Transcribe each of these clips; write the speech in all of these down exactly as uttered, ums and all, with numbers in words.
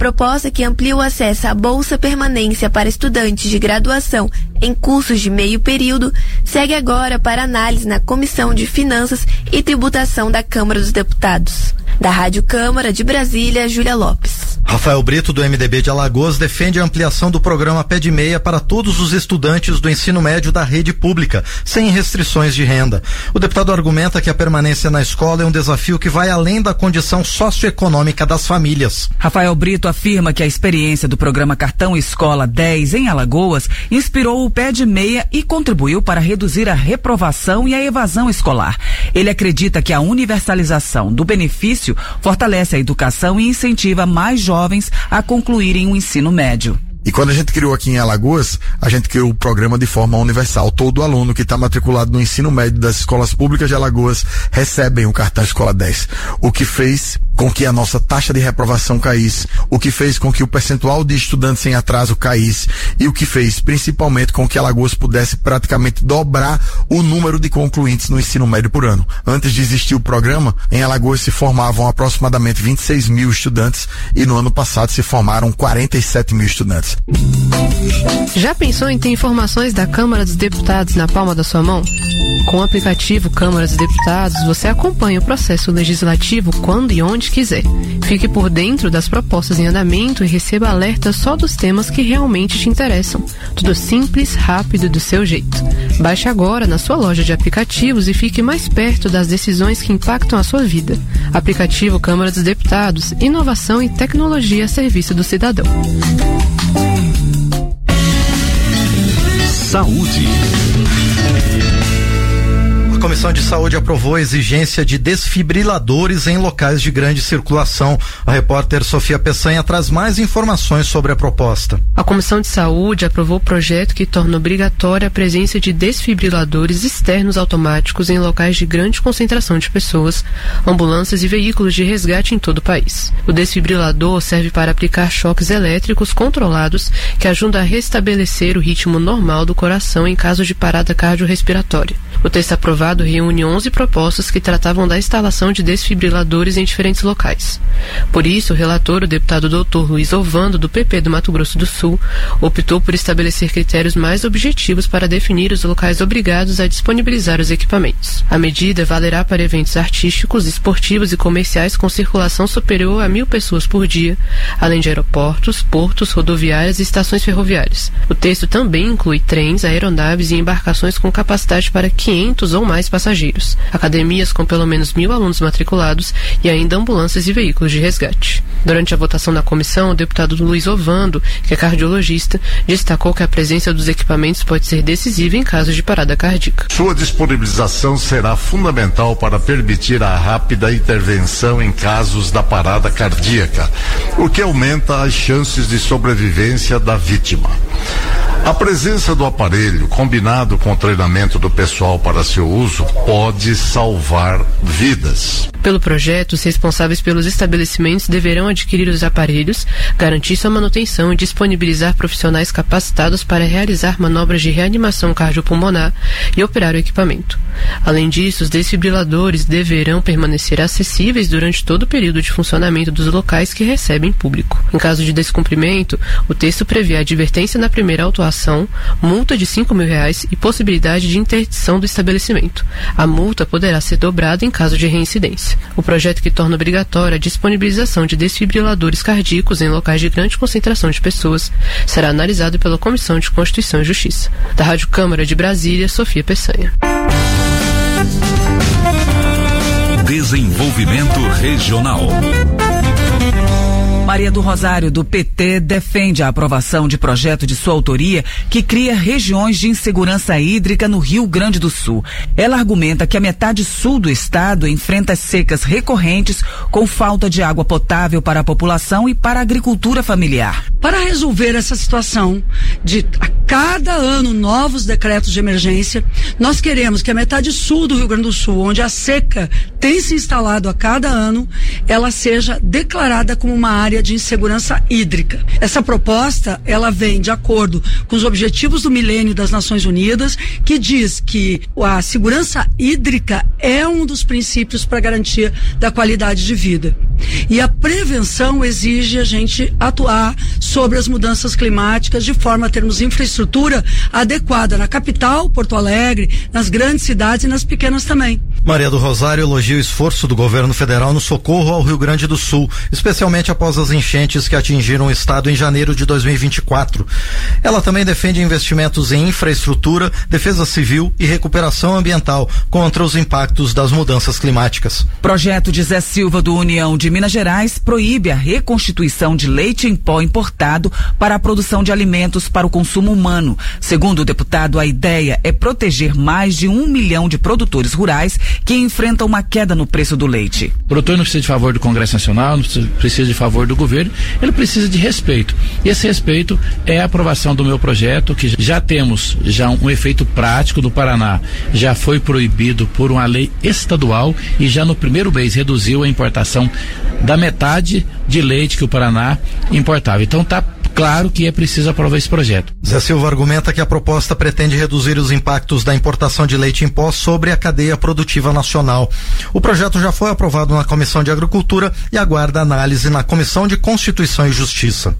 proposta que amplia o acesso à Bolsa Permanência para estudantes de graduação em cursos de meio período segue agora para análise na Comissão de Finanças e Tributação da Câmara dos Deputados. Da Rádio Câmara de Brasília, Júlia Lopes. Rafael Brito, do M D B de Alagoas, defende a ampliação do programa Pé de Meia para todos os estudantes do ensino médio da rede pública, sem restrições de renda. O deputado argumenta que a permanência na escola é um desafio que vai além da condição socioeconômica das famílias. Rafael Brito afirma que a experiência do programa Cartão Escola dez em Alagoas inspirou o Pé de Meia e contribuiu para reduzir a reprovação e a evasão escolar. Ele acredita que a universalização do benefício fortalece a educação e incentiva mais jovens a concluírem o ensino médio. E quando a gente criou aqui em Alagoas, a gente criou o programa de forma universal. Todo aluno que está matriculado no ensino médio das escolas públicas de Alagoas recebem o cartão Escola dez. O que fez com que a nossa taxa de reprovação caísse, o que fez com que o percentual de estudantes em atraso caísse e o que fez principalmente com que Alagoas pudesse praticamente dobrar o número de concluintes no ensino médio por ano. Antes de existir o programa, em Alagoas se formavam aproximadamente vinte e seis mil estudantes e no ano passado se formaram quarenta e sete mil estudantes. Já pensou em ter informações da Câmara dos Deputados na palma da sua mão? Com o aplicativo Câmara dos Deputados, você acompanha o processo legislativo quando e onde quiser. Fique por dentro das propostas em andamento e receba alertas só dos temas que realmente te interessam. Tudo simples, rápido e do seu jeito. Baixe agora na sua loja de aplicativos e fique mais perto das decisões que impactam a sua vida. Aplicativo Câmara dos Deputados, inovação e tecnologia a serviço do cidadão. Saúde. A Comissão de Saúde aprovou a exigência de desfibriladores em locais de grande circulação. A repórter Sofia Peçanha traz mais informações sobre a proposta. A Comissão de Saúde aprovou o projeto que torna obrigatória a presença de desfibriladores externos automáticos em locais de grande concentração de pessoas, ambulâncias e veículos de resgate em todo o país. O desfibrilador serve para aplicar choques elétricos controlados que ajudam a restabelecer o ritmo normal do coração em caso de parada cardiorrespiratória. O texto aprovado reúne onze propostas que tratavam da instalação de desfibriladores em diferentes locais. Por isso, o relator, o deputado doutor Luiz Ovando, do P P do Mato Grosso do Sul, optou por estabelecer critérios mais objetivos para definir os locais obrigados a disponibilizar os equipamentos. A medida valerá para eventos artísticos, esportivos e comerciais com circulação superior a mil pessoas por dia, além de aeroportos, portos, rodoviárias e estações ferroviárias. O texto também inclui trens, aeronaves e embarcações com capacidade para quinhentos ou mais passageiros, academias com pelo menos mil alunos matriculados e ainda ambulâncias e veículos de resgate. Durante a votação na comissão, o deputado Luiz Ovando, que é cardiologista, destacou que a presença dos equipamentos pode ser decisiva em casos de parada cardíaca. Sua disponibilização será fundamental para permitir a rápida intervenção em casos da parada cardíaca, o que aumenta as chances de sobrevivência da vítima. A presença do aparelho, combinado com o treinamento do pessoal para seu uso, pode salvar vidas. Pelo projeto, os responsáveis pelos estabelecimentos deverão adquirir os aparelhos, garantir sua manutenção e disponibilizar profissionais capacitados para realizar manobras de reanimação cardiopulmonar e operar o equipamento. Além disso, os desfibriladores deverão permanecer acessíveis durante todo o período de funcionamento dos locais que recebem público. Em caso de descumprimento, o texto prevê advertência na primeira autuação, multa de cinco mil reais e possibilidade de interdição do estabelecimento. A multa poderá ser dobrada em caso de reincidência. O projeto que torna obrigatória a disponibilização de desfibriladores cardíacos em locais de grande concentração de pessoas será analisado pela Comissão de Constituição e Justiça. Da Rádio Câmara de Brasília, Sofia Peçanha. Desenvolvimento Regional. Maria do Rosário, do P T, defende a aprovação de projeto de sua autoria que cria regiões de insegurança hídrica no Rio Grande do Sul. Ela argumenta que a metade sul do estado enfrenta secas recorrentes com falta de água potável para a população e para a agricultura familiar. Para resolver essa situação de cada ano novos decretos de emergência. Nós queremos que a metade sul do Rio Grande do Sul, onde a seca tem se instalado a cada ano, ela seja declarada como uma área de insegurança hídrica. Essa proposta, ela vem de acordo com os objetivos do milênio das Nações Unidas, que diz que a segurança hídrica é um dos princípios para a garantia da qualidade de vida. E a prevenção exige a gente atuar sobre as mudanças climáticas de forma a termos infraestrutura adequada na capital, Porto Alegre, nas grandes cidades e nas pequenas também. Maria do Rosário elogia o esforço do governo federal no socorro ao Rio Grande do Sul, especialmente após as enchentes que atingiram o estado em janeiro de dois mil e vinte e quatro. Ela também defende investimentos em infraestrutura, defesa civil e recuperação ambiental contra os impactos das mudanças climáticas. Projeto de Zé Silva do União de Minas Gerais proíbe a reconstituição de leite em pó importado para a produção de alimentos para o consumo humano. Segundo o deputado, a ideia é proteger mais de um milhão de produtores rurais que enfrentam uma queda no preço do leite. O produtor não precisa de favor do Congresso Nacional, não precisa de favor do governo, ele precisa de respeito. E esse respeito é a aprovação do meu projeto, que já temos já um, um efeito prático do Paraná. Já foi proibido por uma lei estadual e já no primeiro mês reduziu a importação da metade de leite que o Paraná importava. Então tá claro que é preciso aprovar esse projeto. Zé Silva argumenta que a proposta pretende reduzir os impactos da importação de leite em pó sobre a cadeia produtiva nacional. O projeto já foi aprovado na Comissão de Agricultura e aguarda análise na Comissão de Constituição e Justiça.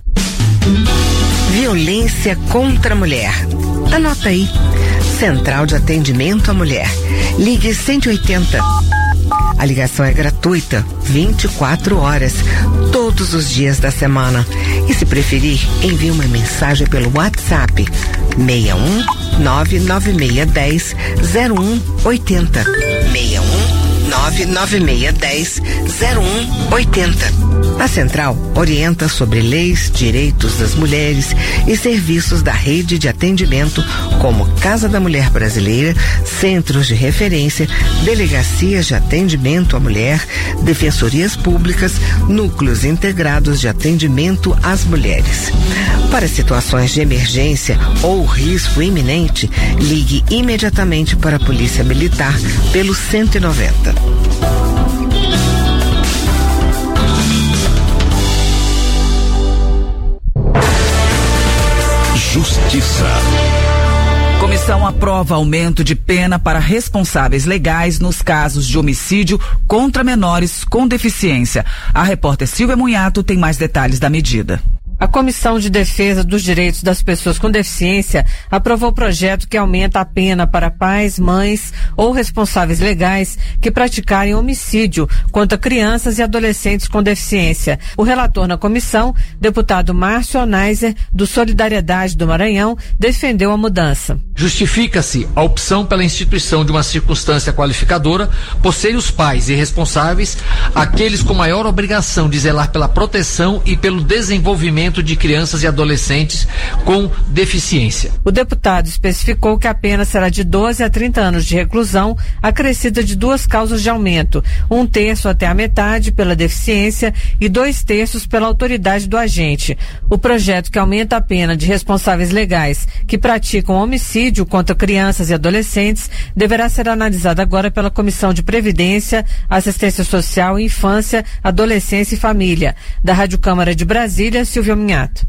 Violência contra a mulher. Anota aí. Central de Atendimento à Mulher. Ligue cento e oitenta. A ligação é gratuita, vinte e quatro horas, todos os dias da semana. E se preferir, envie uma mensagem pelo WhatsApp seis um nove nove seis um zero um oito zero. seis um nove nove seis um zero um oito zero. A Central orienta sobre leis, direitos das mulheres e serviços da rede de atendimento como Casa da Mulher Brasileira, Centros de Referência, Delegacias de Atendimento à Mulher, Defensorias Públicas, Núcleos Integrados de Atendimento às Mulheres. Para situações de emergência ou risco iminente, ligue imediatamente para a Polícia Militar pelo cento e noventa. Justiça. Comissão aprova aumento de pena para responsáveis legais nos casos de homicídio contra menores com deficiência. A repórter Silvia Munhato tem mais detalhes da medida. A Comissão de Defesa dos Direitos das Pessoas com Deficiência aprovou o projeto que aumenta a pena para pais, mães ou responsáveis legais que praticarem homicídio contra crianças e adolescentes com deficiência. O relator na comissão, deputado Márcio Onaiser, do Solidariedade do Maranhão, defendeu a mudança. Justifica-se a opção pela instituição de uma circunstância qualificadora por serem os pais e responsáveis aqueles com maior obrigação de zelar pela proteção e pelo desenvolvimento de crianças e adolescentes com deficiência. O deputado especificou que a pena será de doze a trinta anos de reclusão, acrescida de duas causas de aumento, um terço até a metade pela deficiência e dois terços pela autoridade do agente. O projeto que aumenta a pena de responsáveis legais que praticam homicídio contra crianças e adolescentes deverá ser analisado agora pela Comissão de Previdência, Assistência Social, Infância, Adolescência e Família. Da Rádio Câmara de Brasília, Silvia Minhato.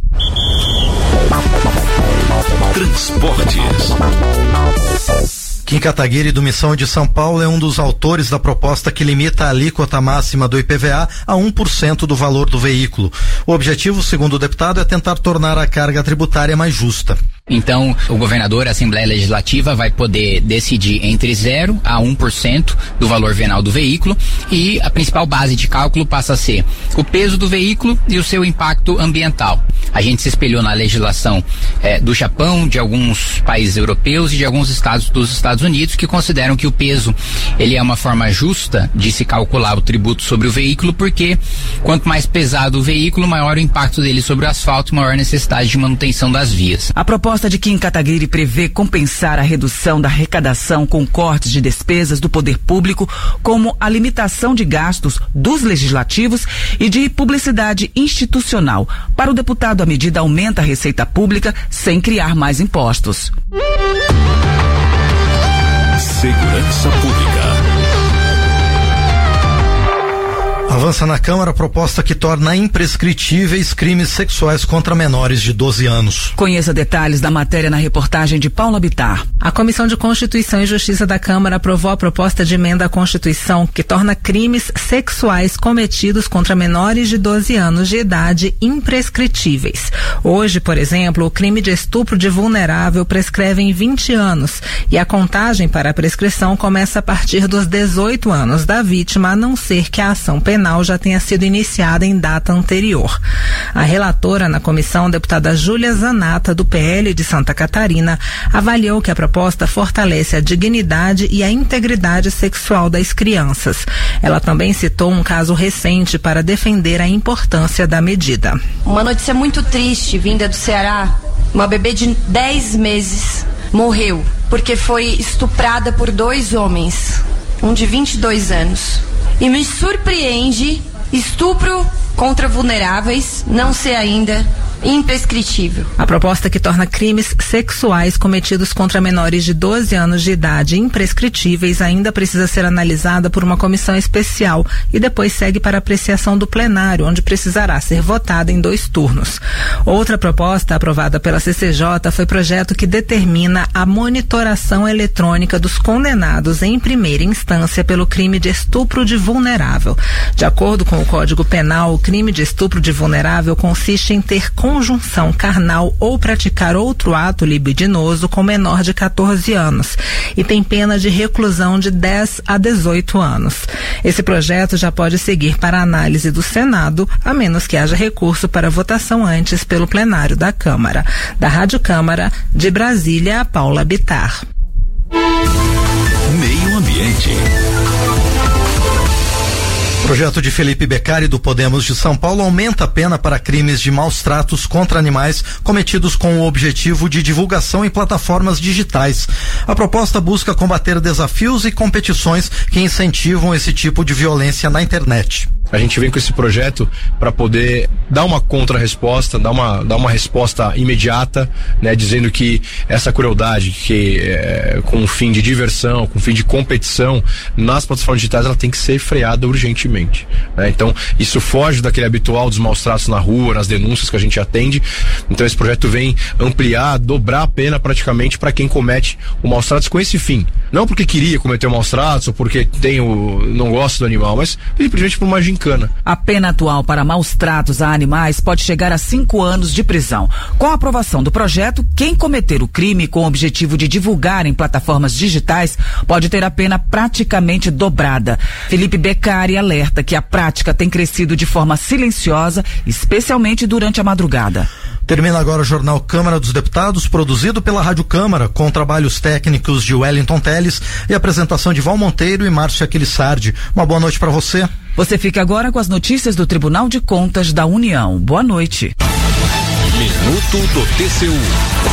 Transportes. Kim Kataguiri, do Missão de São Paulo, é um dos autores da proposta que limita a alíquota máxima do I P V A a um por cento do valor do veículo. O objetivo, segundo o deputado, é tentar tornar a carga tributária mais justa. Então, o governador, a Assembleia Legislativa, vai poder decidir entre zero a um por cento do valor venal do veículo e a principal base de cálculo passa a ser o peso do veículo e o seu impacto ambiental. A gente se espelhou na legislação eh, do Japão, de alguns países europeus e de alguns estados dos Estados Unidos que consideram que o peso ele é uma forma justa de se calcular o tributo sobre o veículo, porque quanto mais pesado o veículo, maior o impacto dele sobre o asfalto e maior necessidade de manutenção das vias. A proposta A proposta de Kim Kataguiri prevê compensar a redução da arrecadação com cortes de despesas do poder público, como a limitação de gastos dos legislativos e de publicidade institucional. Para o deputado a medida aumenta a receita pública sem criar mais impostos. Segurança Pública. Avança na Câmara a proposta que torna imprescritíveis crimes sexuais contra menores de doze anos. Conheça detalhes da matéria na reportagem de Paula Bittar. A Comissão de Constituição e Justiça da Câmara aprovou a proposta de emenda à Constituição que torna crimes sexuais cometidos contra menores de doze anos de idade imprescritíveis. Hoje, por exemplo, o crime de estupro de vulnerável prescreve em vinte anos e a contagem para a prescrição começa a partir dos dezoito anos da vítima, a não ser que a ação penal já tenha sido iniciada em data anterior. A relatora na comissão, deputada Júlia Zanata, do P L de Santa Catarina, avaliou que a proposta fortalece a dignidade e a integridade sexual das crianças. Ela também citou um caso recente para defender a importância da medida. Uma notícia muito triste vinda do Ceará. Uma bebê de dez meses morreu porque foi estuprada por dois homens, um de vinte e dois anos. E me surpreende estupro contra vulneráveis não ser ainda imprescritível. A proposta que torna crimes sexuais cometidos contra menores de doze anos de idade imprescritíveis ainda precisa ser analisada por uma comissão especial e depois segue para apreciação do plenário, onde precisará ser votada em dois turnos. Outra proposta aprovada pela C C J foi projeto que determina a monitoração eletrônica dos condenados em primeira instância pelo crime de estupro de vulnerável. De acordo com o Código Penal, o crime de estupro de vulnerável consiste em ter conjunção carnal ou praticar outro ato libidinoso com menor de catorze anos e tem pena de reclusão de dez a dezoito anos. Esse projeto já pode seguir para a análise do Senado, a menos que haja recurso para votação antes pelo plenário da Câmara. Da Rádio Câmara, de Brasília, Paula Bittar. Meio Ambiente. O projeto de Felipe Beccari, do Podemos de São Paulo, aumenta a pena para crimes de maus tratos contra animais cometidos com o objetivo de divulgação em plataformas digitais. A proposta busca combater desafios e competições que incentivam esse tipo de violência na internet. A gente vem com esse projeto para poder dar uma contra-resposta, dar uma, dar uma resposta imediata, né, dizendo que essa crueldade, que é, com um fim de diversão, com um fim de competição nas plataformas digitais, ela tem que ser freada urgentemente, né? Então, isso foge daquele habitual dos maus tratos na rua, nas denúncias que a gente atende. Então, esse projeto vem ampliar, dobrar a pena praticamente para quem comete o maus tratos com esse fim. Não porque queria cometer o maus tratos ou porque tem o, não gosta do animal, mas simplesmente por uma gincana. A pena atual para maus tratos a animais pode chegar a cinco anos de prisão. Com a aprovação do projeto, quem cometer o crime com o objetivo de divulgar em plataformas digitais pode ter a pena praticamente dobrada. Felipe Beccari alerta que a prática tem crescido de forma silenciosa, especialmente durante a madrugada. Termina agora o Jornal Câmara dos Deputados, produzido pela Rádio Câmara, com trabalhos técnicos de Wellington Teles e apresentação de Val Monteiro e Márcia Aquilissardi. Uma boa noite para você. Você fica agora com as notícias do Tribunal de Contas da União. Boa noite. Minuto do T C U.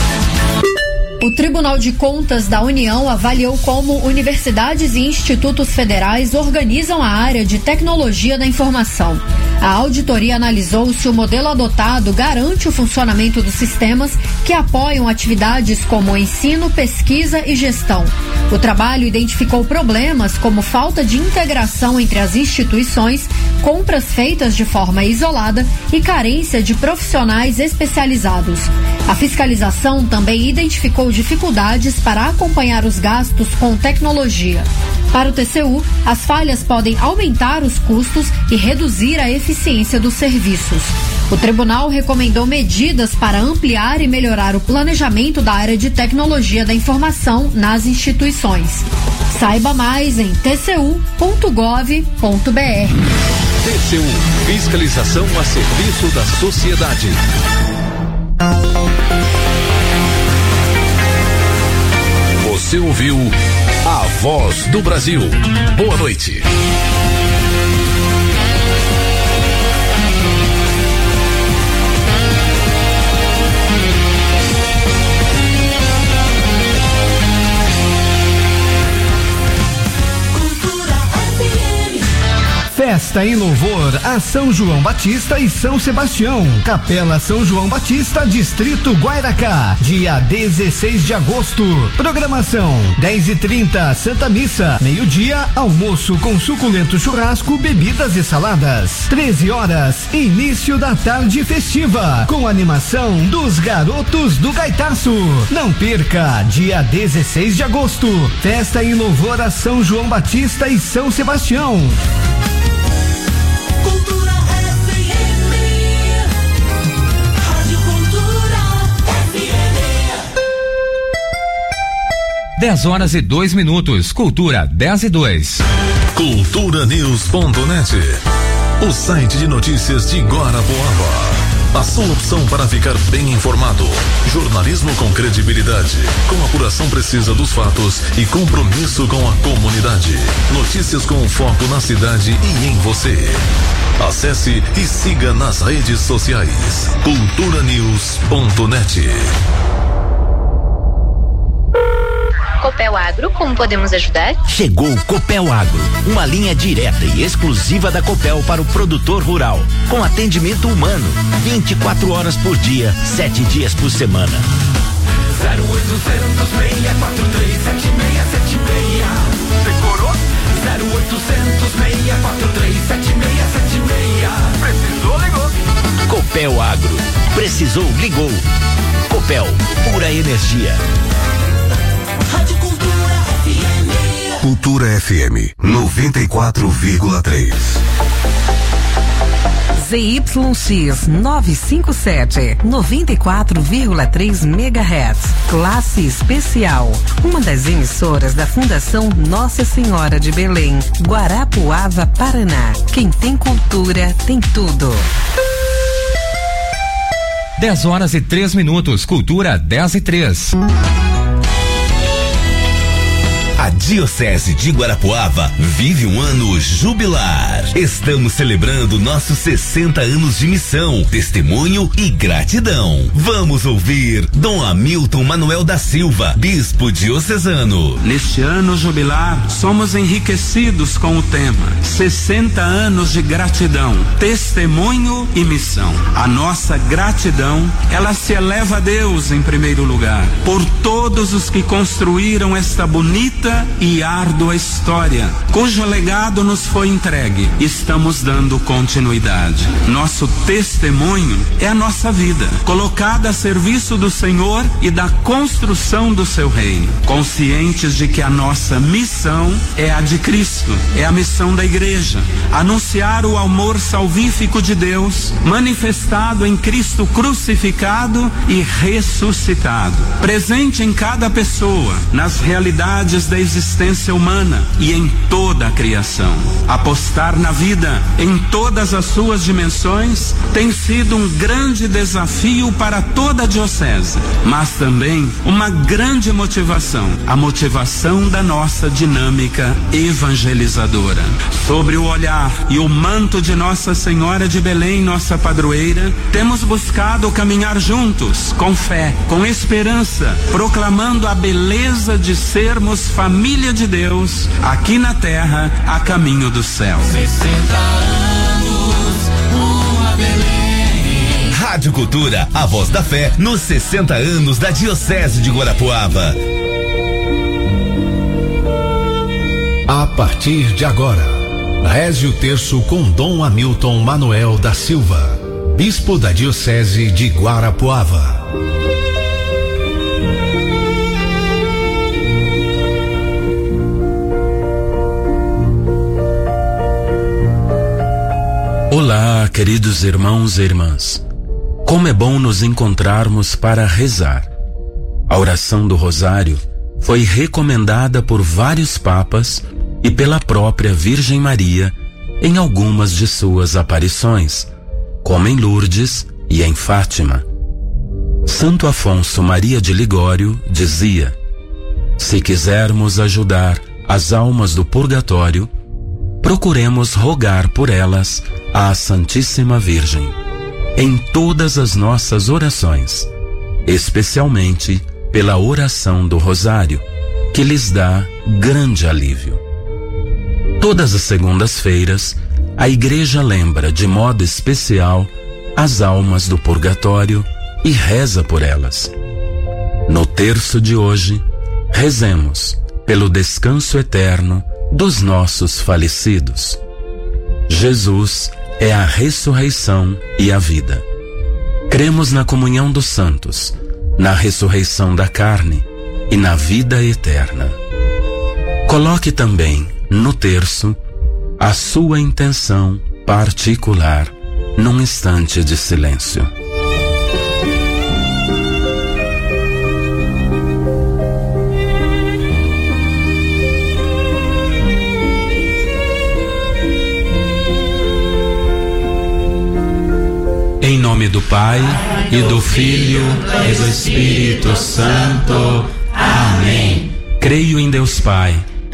O Tribunal de Contas da União avaliou como universidades e institutos federais organizam a área de tecnologia da informação. A auditoria analisou se o modelo adotado garante o funcionamento dos sistemas que apoiam atividades como ensino, pesquisa e gestão. O trabalho identificou problemas como falta de integração entre as instituições, compras feitas de forma isolada e carência de profissionais especializados. A fiscalização também identificou dificuldades para acompanhar os gastos com tecnologia. Para o T C U, as falhas podem aumentar os custos e reduzir a eficiência dos serviços. O tribunal recomendou medidas para ampliar e melhorar o planejamento da área de tecnologia da informação nas instituições. Saiba mais em t c u ponto gov ponto b r. T C U, fiscalização a serviço da sociedade. Você ouviu A Voz do Brasil. Boa noite. Festa Festa em louvor a São João Batista e São Sebastião. Capela São João Batista, Distrito Guairacá, dia dezesseis de agosto. Programação: dez e trinta, Santa Missa. Meio-dia, almoço com suculento churrasco, bebidas e saladas. treze horas, início da tarde festiva, com animação dos Garotos do Gaitaço. Não perca, dia dezesseis de agosto. Festa em louvor a São João Batista e São Sebastião. Cultura F M. Rádio Cultura F M. dez horas e dois minutos. Cultura dez e dois. cultura news ponto net. O site de notícias de Guarapuava. A sua opção para ficar bem informado. Jornalismo com credibilidade, com apuração precisa dos fatos e compromisso com a comunidade. Notícias com foco na cidade e em você. Acesse e siga nas redes sociais. cultura news ponto net. Copel Agro, como podemos ajudar? Chegou o Copel Agro, uma linha direta e exclusiva da Copel para o produtor rural, com atendimento humano, vinte e quatro horas por dia, sete dias por semana. zero oitocentos, seis quatro três, sete seis sete seis. Decorou? zero oitocentos, seis quatro três, sete seis sete seis. Precisou, ligou. Copel Agro. Precisou, ligou. Copel, pura energia. Rádio Cultura F M. Cultura F M noventa e quatro vírgula três. Z Y X novecentos e cinquenta e sete, noventa e quatro vírgula três megahertz. Classe especial. Uma das emissoras da Fundação Nossa Senhora de Belém, Guarapuava, Paraná. Quem tem cultura tem tudo. dez horas e três minutos. Cultura dez e três. A Diocese de Guarapuava vive um ano jubilar. Estamos celebrando nossos sessenta anos de missão, testemunho e gratidão. Vamos ouvir Dom Hamilton Manuel da Silva, bispo diocesano. Neste ano jubilar, somos enriquecidos com o tema sessenta anos de gratidão, testemunho e missão. A nossa gratidão, ela se eleva a Deus em primeiro lugar, por todos os que construíram esta bonita e árdua história, cujo legado nos foi entregue. Estamos dando continuidade. Nosso testemunho é a nossa vida, colocada a serviço do Senhor e da construção do seu reino, conscientes de que a nossa missão é a de Cristo, é a missão da igreja, anunciar o amor salvífico de Deus, manifestado em Cristo crucificado e ressuscitado, presente em cada pessoa, nas realidades da existência humana e em toda a criação. Apostar na vida em todas as suas dimensões tem sido um grande desafio para toda a diocese, mas também uma grande motivação, a motivação da nossa dinâmica evangelizadora. Sobre o olhar e o manto de Nossa Senhora de Belém, nossa padroeira, temos buscado caminhar juntos, com fé, com esperança, proclamando a beleza de sermos família de Deus, aqui na terra, a caminho do céu. sessenta anos, uma Belém. Rádio Cultura, a voz da fé, nos sessenta anos da Diocese de Guarapuava. A partir de agora, reze o terço com Dom Hamilton Manuel da Silva, bispo da Diocese de Guarapuava. Olá, queridos irmãos e irmãs. Como é bom nos encontrarmos para rezar. A oração do Rosário foi recomendada por vários papas e pela própria Virgem Maria em algumas de suas aparições, como em Lourdes e em Fátima. Santo Afonso Maria de Ligório dizia: se quisermos ajudar as almas do purgatório, procuremos rogar por elas à Santíssima Virgem, em todas as nossas orações, especialmente pela oração do Rosário, que lhes dá grande alívio. Todas as segundas-feiras, a Igreja lembra de modo especial as almas do purgatório e reza por elas. No terço de hoje, rezemos pelo descanso eterno dos nossos falecidos. Jesus é a ressurreição e a vida. Cremos na comunhão dos santos, na ressurreição da carne e na vida eterna. Coloque também no terço a sua intenção particular num instante de silêncio. Em nome do Pai, e do Filho, e do Espírito Santo. Amém. Creio em Deus Pai,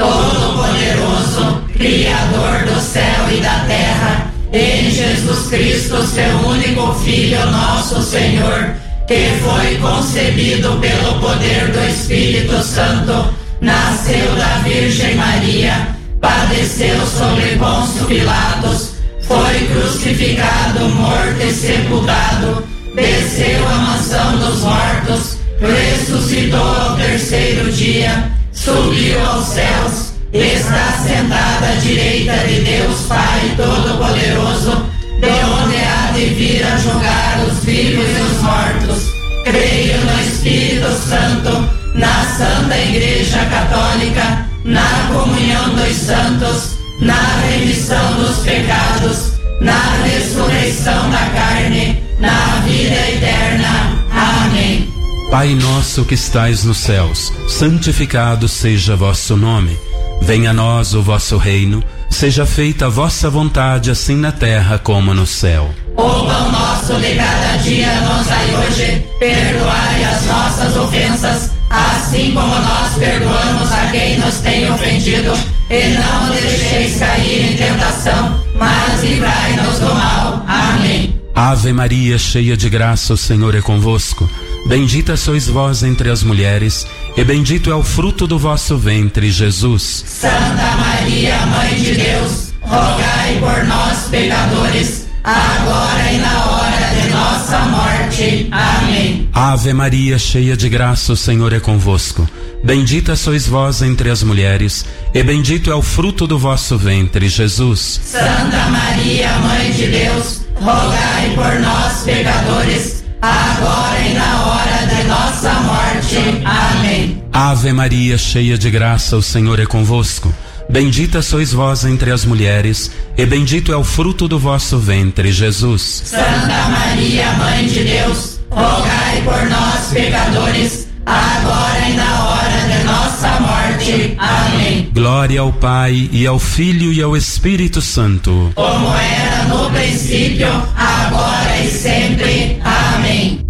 Todo-Poderoso, Criador do céu e da terra, em Jesus Cristo, seu único Filho, nosso Senhor, que foi concebido pelo poder do Espírito Santo, nasceu da Virgem Maria, padeceu sobre Pôncio Pilatos, foi crucificado, morto e sepultado, desceu à mansão dos mortos, ressuscitou ao terceiro dia, subiu aos céus, está sentado à direita de Deus Pai Todo-Poderoso, de onde há de vir a julgar os vivos e os mortos. Creio no Espírito Santo, na Santa Igreja Católica, na comunhão dos santos, na remissão dos pecados, na ressurreição da carne, na vida eterna. Amém. Pai nosso que estais nos céus, santificado seja vosso nome. Venha a nós o vosso reino, seja feita a vossa vontade, assim na terra como no céu. O pão nosso de cada dia nos dai hoje, perdoai as nossas ofensas, assim como nós perdoamos a quem nos tem ofendido, e não nos deixeis cair em tentação, mas livrai-nos do mal. Amém. Ave Maria, cheia de graça, o Senhor é convosco. Bendita sois vós entre as mulheres, e bendito é o fruto do vosso ventre, Jesus. Santa Maria, Mãe de Deus, rogai por nós, pecadores, agora e na hora de nossa morte. Amém. Ave Maria, cheia de graça, o Senhor é convosco. Bendita sois vós entre as mulheres, e bendito é o fruto do vosso ventre, Jesus. Santa Maria, Mãe de Deus, rogai por nós, pecadores, agora e na hora de nossa morte. Amém. Ave Maria, cheia de graça, o Senhor é convosco. Bendita sois vós entre as mulheres, e bendito é o fruto do vosso ventre, Jesus. Santa Maria, Mãe de Deus, rogai por nós, pecadores, agora e na hora de nossa morte. Amém. Glória ao Pai, e ao Filho, e ao Espírito Santo. Como era no princípio, agora e sempre. Amém.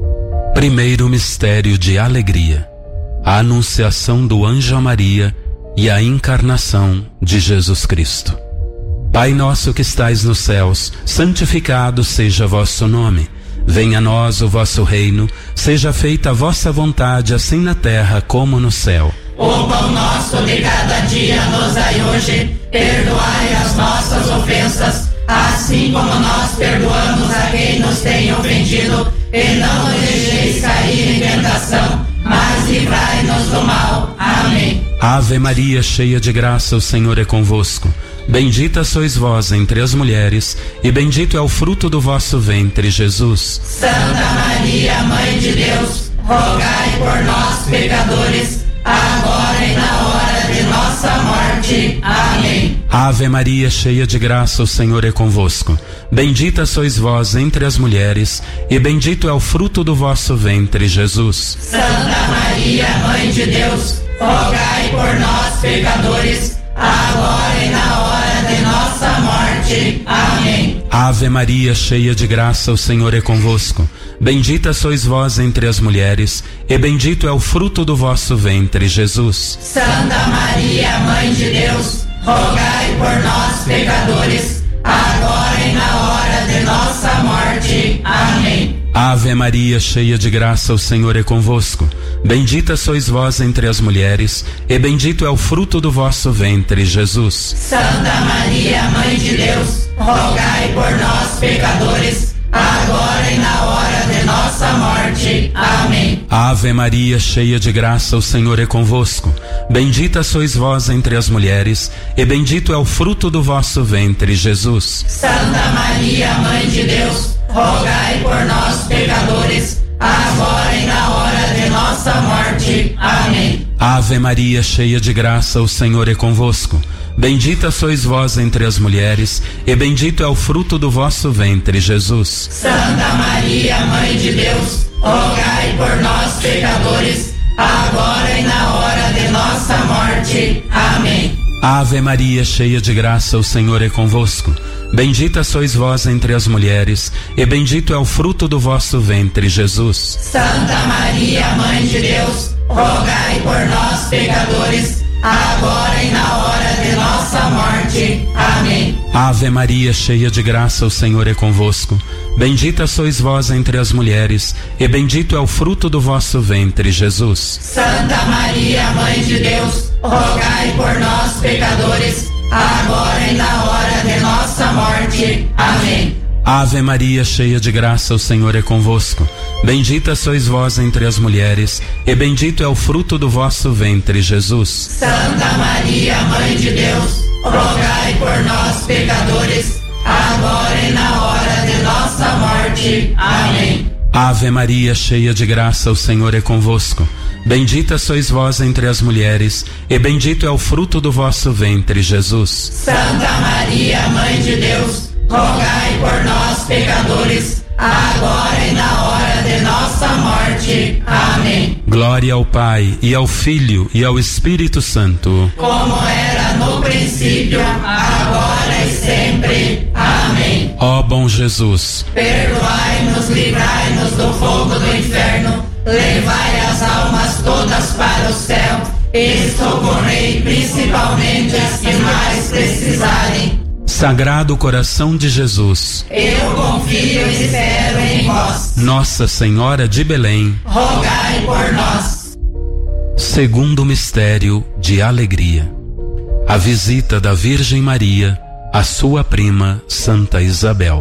Primeiro mistério de alegria: a anunciação do anjo a Maria e a encarnação de Jesus Cristo. Pai nosso que estais nos céus, santificado seja vosso nome. Venha a nós o vosso reino, seja feita a vossa vontade, assim na terra como no céu. O pão nosso de cada dia nos dai hoje, perdoai as nossas ofensas, assim como nós perdoamos a quem nos tem ofendido, e não nos deixeis cair em tentação, mas livrai-nos do mal. Amém. Ave Maria, cheia de graça, o Senhor é convosco. Bendita sois vós entre as mulheres, e bendito é o fruto do vosso ventre, Jesus. Santa Maria, Mãe de Deus, rogai por nós, pecadores, agora e na hora de nossa morte. Amém. Ave Maria, cheia de graça, o Senhor é convosco. Bendita sois vós entre as mulheres, e bendito é o fruto do vosso ventre, Jesus. Santa Maria, Mãe de Deus, rogai por nós, pecadores, agora e na hora de nossa morte. Amém. Ave Maria, cheia de graça, o Senhor é convosco. Bendita sois vós entre as mulheres, e bendito é o fruto do vosso ventre, Jesus. Santa Maria, Mãe de Deus, rogai por nós, pecadores, agora e na hora de nossa morte. Amém. Ave Maria, cheia de graça, o Senhor é convosco. Bendita sois vós entre as mulheres, e bendito é o fruto do vosso ventre, Jesus. Santa Maria, Mãe de Deus, rogai por nós, pecadores, agora e na hora de nossa morte. Amém. Ave Maria, cheia de graça, o Senhor é convosco. Bendita sois vós entre as mulheres, e bendito é o fruto do vosso ventre, Jesus. Santa Maria, Mãe de Deus, rogai por nós, pecadores, agora e na hora de nossa morte. Amém. Ave Maria, cheia de graça, o Senhor é convosco. Bendita sois vós entre as mulheres, e bendito é o fruto do vosso ventre, Jesus. Santa Maria, Mãe de Deus, rogai por nós, pecadores, agora e na hora de nossa morte. Amém. Ave Maria, cheia de graça, o Senhor é convosco. Bendita sois vós entre as mulheres, e bendito é o fruto do vosso ventre, Jesus. Santa Maria, Mãe de Deus, rogai por nós, pecadores, agora e na hora de nossa morte. Amém. Ave Maria, cheia de graça, o Senhor é convosco. Bendita sois vós entre as mulheres, e bendito é o fruto do vosso ventre, Jesus. Santa Maria, Mãe de Deus, rogai por nós, pecadores, agora e na hora de nossa morte. Amém. Ave Maria, cheia de graça, o Senhor é convosco. Bendita sois vós entre as mulheres, e bendito é o fruto do vosso ventre, Jesus. Santa Maria, Mãe de Deus, rogai por nós, pecadores, agora e na hora de nossa morte. Amém. Ave Maria, cheia de graça, o Senhor é convosco. Bendita sois vós entre as mulheres, e bendito é o fruto do vosso ventre, Jesus. Santa Maria, Mãe de Deus, rogai por nós, pecadores, agora e na hora de nossa morte. Amém. Glória ao Pai, e ao Filho, e ao Espírito Santo. Como era no princípio, agora e sempre. Amém. Ó bom Jesus, perdoai-nos, livrai-nos do fogo do inferno, levai as almas todas para o céu, e socorrei principalmente as que mais precisarem. Sagrado Coração de Jesus, eu confio e espero em vós. Nossa Senhora de Belém, rogai por nós. Segundo mistério de alegria, a visita da Virgem Maria à sua prima Santa Isabel.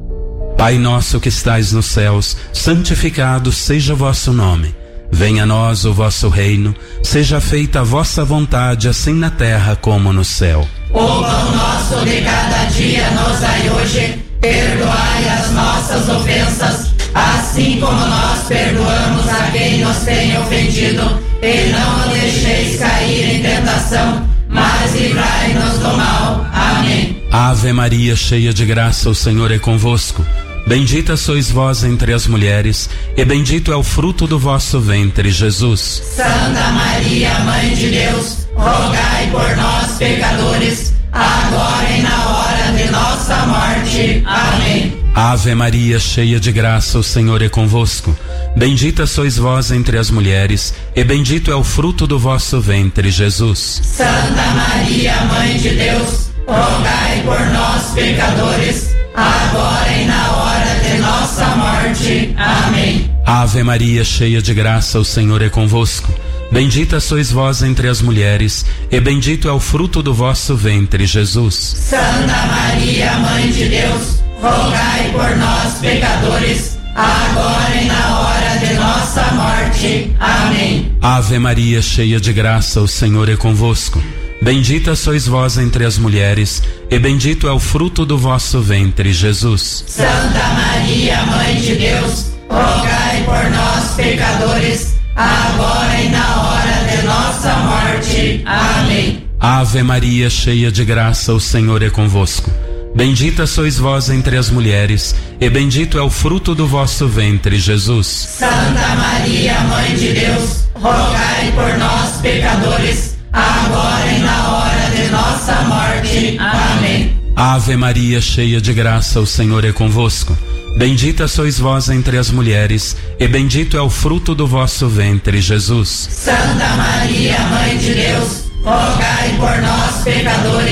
Pai nosso que estais nos céus, santificado seja o vosso nome. Venha a nós o vosso reino, seja feita a vossa vontade, assim na terra como no céu. O pão nosso de cada dia nos dai hoje, perdoai as nossas ofensas, assim como nós perdoamos a quem nos tem ofendido, e não nos deixeis cair em tentação, mas livrai-nos do mal. Amém. Ave Maria, cheia de graça, o Senhor é convosco. Bendita sois vós entre as mulheres, e bendito é o fruto do vosso ventre, Jesus. Santa Maria, Mãe de Deus, rogai por nós, pecadores, agora e na hora de nossa morte. Amém. Ave Maria, cheia de graça, o Senhor é convosco. Bendita sois vós entre as mulheres, e bendito é o fruto do vosso ventre, Jesus. Santa Maria, Mãe de Deus, rogai por nós, pecadores, agora e na hora de nossa morte. Amém. Ave Maria, cheia de graça, o Senhor é convosco. Bendita sois vós entre as mulheres, e bendito é o fruto do vosso ventre, Jesus. Santa Maria, Mãe de Deus, rogai por nós, pecadores, agora e na hora de nossa morte. Amém. Ave Maria, cheia de graça, o Senhor é convosco. Bendita sois vós entre as mulheres, e bendito é o fruto do vosso ventre, Jesus. Santa Maria, Mãe de Deus, rogai por nós, pecadores, agora e na hora de nossa morte. Amém. Ave Maria, cheia de graça, o Senhor é convosco. Bendita sois vós entre as mulheres, e bendito é o fruto do vosso ventre, Jesus. Santa Maria, Mãe de Deus, rogai por nós, pecadores, agora e na hora de nossa morte. Amém. Ave Maria, cheia de graça, o Senhor é convosco. Bendita sois vós entre as mulheres, e bendito é o fruto do vosso ventre, Jesus. Santa Maria, Mãe de Deus, rogai por nós, pecadores,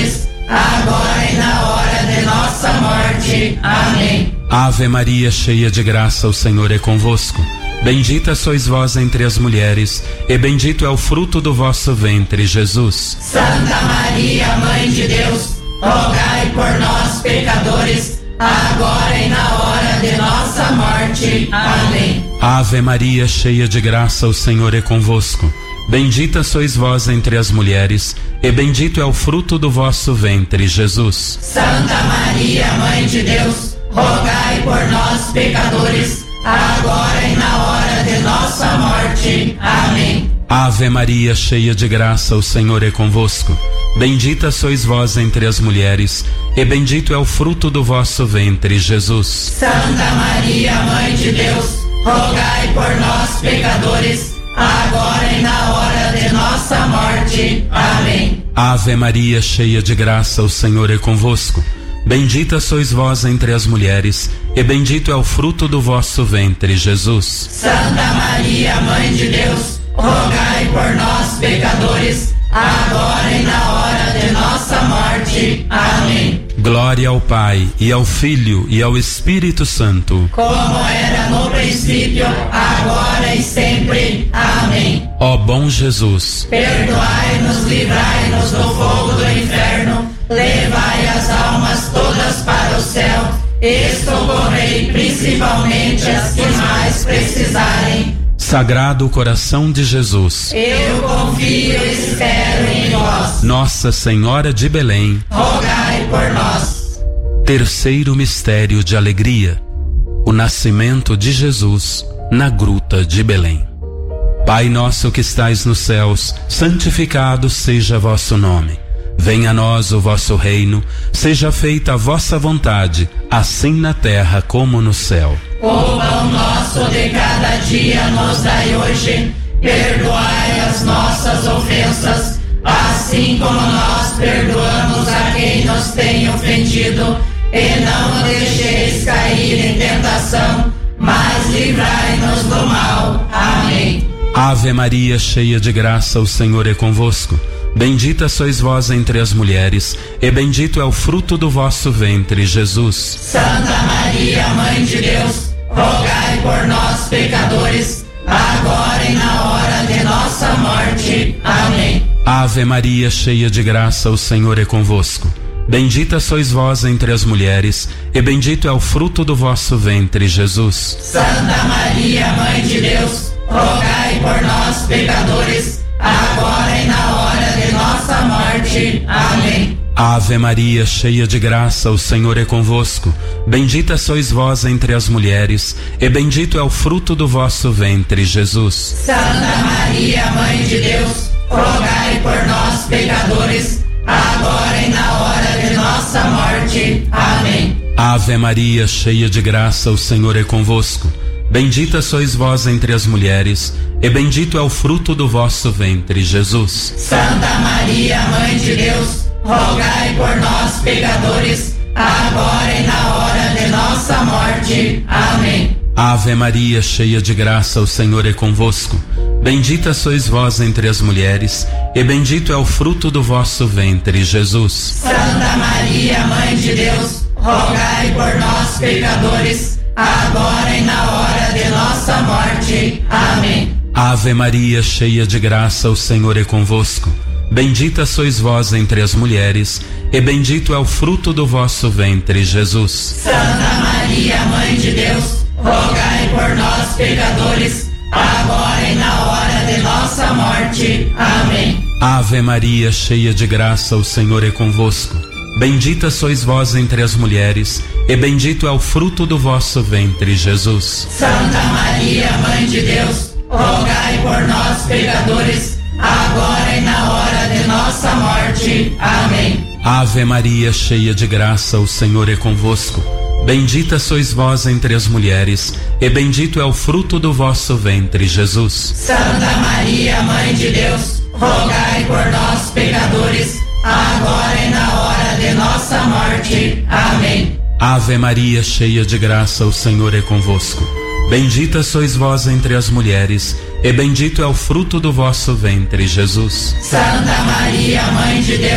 agora e na hora de nossa morte. Amém. Ave Maria, cheia de graça, o Senhor é convosco. Bendita sois vós entre as mulheres, e bendito é o fruto do vosso ventre, Jesus. Santa Maria, Mãe de Deus, rogai por nós, pecadores, agora e na hora de nossa morte. Amém. Ave Maria, cheia de graça, o Senhor é convosco. Bendita sois vós entre as mulheres, e bendito é o fruto do vosso ventre, Jesus. Santa Maria, Mãe de Deus, rogai por nós, pecadores, agora e na hora de nossa morte. Amém. Ave Maria, cheia de graça, o Senhor é convosco. Bendita sois vós entre as mulheres, e bendito é o fruto do vosso ventre, Jesus. Santa Maria, Mãe de Deus, rogai por nós, pecadores, agora e na hora de nossa morte. Amém. Ave Maria, cheia de graça, o Senhor é convosco. Bendita sois vós entre as mulheres, e bendito é o fruto do vosso ventre, Jesus. Santa Maria, Mãe de Deus, rogai por nós, pecadores, agora e na hora de nossa morte. Amém. Glória ao Pai, e ao Filho, e ao Espírito Santo. Como era no princípio, agora e sempre. Amém. Ó bom Jesus, perdoai-nos, livrai-nos do fogo do inferno, levai as almas todas para o céu, e socorrei principalmente as que mais precisarem. Sagrado Coração de Jesus, eu confio e espero em vós. Nossa Senhora de Belém, rogai por nós. Terceiro mistério de alegria: o nascimento de Jesus na gruta de Belém. Pai nosso que estais nos céus, santificado seja vosso nome. Venha a nós o vosso reino, seja feita a vossa vontade, assim na terra como no céu. O pão nosso de cada dia nos dai hoje, perdoai as nossas ofensas, assim como nós perdoamos a quem nos tem ofendido, e não nos deixeis cair em tentação, mas livrai-nos do mal. Amém. Ave Maria, cheia de graça, o Senhor é convosco. Bendita sois vós entre as mulheres, e bendito é o fruto do vosso ventre, Jesus. Santa Maria, Mãe de Deus, rogai por nós, pecadores, agora e na hora de nossa morte. Amém. Ave Maria, cheia de graça, o Senhor é convosco. Bendita sois vós entre as mulheres, e bendito é o fruto do vosso ventre, Jesus. Santa Maria, Mãe de Deus, rogai por nós, pecadores, agora e na hora de nossa morte. Amém. Ave Maria, cheia de graça, o Senhor é convosco. Bendita sois vós entre as mulheres, e bendito é o fruto do vosso ventre, Jesus. Santa Maria, Mãe de Deus, rogai por nós, pecadores, agora e na hora de nossa morte. Amém. Ave Maria, cheia de graça, o Senhor é convosco. Bendita sois vós entre as mulheres, e bendito é o fruto do vosso ventre, Jesus. Santa Maria, Mãe de Deus, rogai por nós, pecadores, agora e na hora de nossa morte. Amém. Ave Maria, cheia de graça, o Senhor é convosco. Bendita sois vós entre as mulheres, e bendito é o fruto do vosso ventre, Jesus. Santa Maria, Mãe de Deus, rogai por nós, pecadores, agora e na hora de nossa morte. Amém. Ave Maria, cheia de graça, o Senhor é convosco. Bendita sois vós entre as mulheres, e bendito é o fruto do vosso ventre, Jesus. Santa Maria, Mãe de Deus, rogai por nós, pecadores, agora e na hora de nossa morte. Amém. Ave Maria, cheia de graça, o Senhor é convosco. Bendita sois vós entre as mulheres, e bendito é o fruto do vosso ventre, Jesus. Santa Maria, Mãe de Deus, rogai por nós, pecadores, agora e na hora de nossa morte. Amém. Ave Maria, cheia de graça, o Senhor é convosco. Bendita sois vós entre as mulheres, e bendito é o fruto do vosso ventre, Jesus. Santa Maria, Mãe de Deus, rogai por nós, pecadores, agora e na hora de nossa morte. Amém. Ave Maria, cheia de graça, o Senhor é convosco. Bendita sois vós entre as mulheres, e bendito é o fruto do vosso ventre, Jesus. Santa Maria, Mãe de Deus,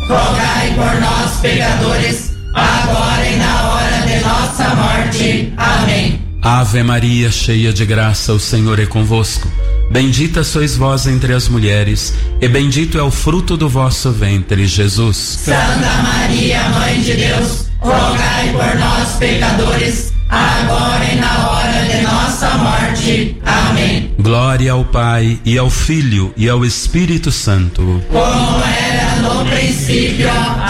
rogai por nós, pecadores, agora e na hora de nossa morte. Amém. Ave Maria, cheia de graça, o Senhor é convosco. Bendita sois vós entre as mulheres, e bendito é o fruto do vosso ventre, Jesus. Santa Maria, Mãe de Deus, rogai por nós, pecadores, agora e na hora de nossa morte. Amém. Glória ao Pai, e ao Filho, e ao Espírito Santo. Como era no princípio,